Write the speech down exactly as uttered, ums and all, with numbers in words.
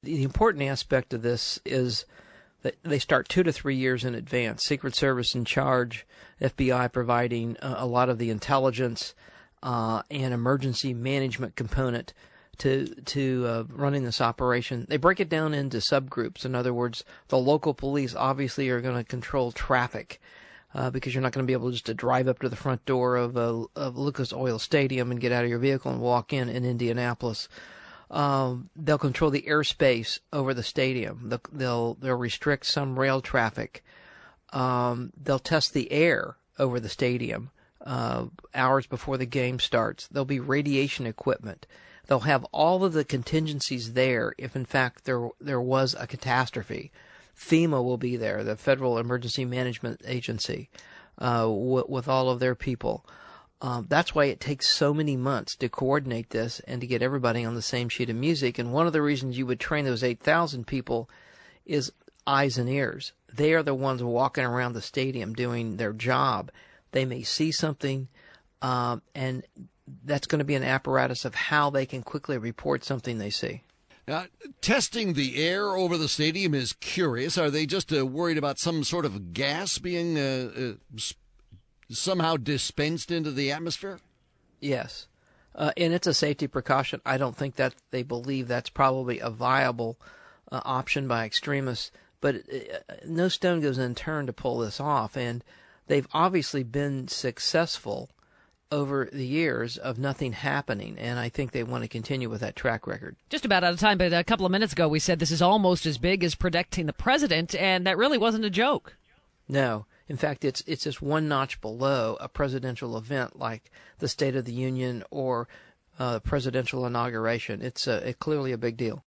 the important aspect of this is that they start two to three years in advance. Secret Service in charge, F B I providing uh, a lot of the intelligence uh, and emergency management component to to uh, running this operation. They break it down into subgroups. In other words, the local police obviously are going to control traffic uh, because you're not going to be able just to drive up to the front door of, uh, of Lucas Oil Stadium and get out of your vehicle and walk in in Indianapolis. Um, they'll control the airspace over the stadium. They'll they'll, they'll restrict some rail traffic. Um, they'll test the air over the stadium uh, hours before the game starts. There'll be radiation equipment. They'll have all of the contingencies there if, in fact, there there was a catastrophe. FEMA will be there, the Federal Emergency Management Agency, uh, w- with all of their people. Um, that's why it takes so many months to coordinate this and to get everybody on the same sheet of music. And one of the reasons you would train those eight thousand people is eyes and ears. They are the ones walking around the stadium doing their job. They may see something, um, and that's going to be an apparatus of how they can quickly report something they see. Uh, testing the air over the stadium is curious. Are they just uh, worried about some sort of gas being uh, uh, somehow dispensed into the atmosphere? Yes. Uh, and it's a safety precaution. I don't think that they believe that's probably a viable uh, option by extremists. But uh, no stone goes unturned to pull this off. And they've obviously been successful over the years of nothing happening, and I think they want to continue with that track record. Just about out of time, but a couple of minutes ago we said this is almost as big as protecting the president, and that really wasn't a joke. No. In fact, it's it's just one notch below a presidential event like the State of the Union or uh, presidential inauguration. It's uh, it clearly a big deal.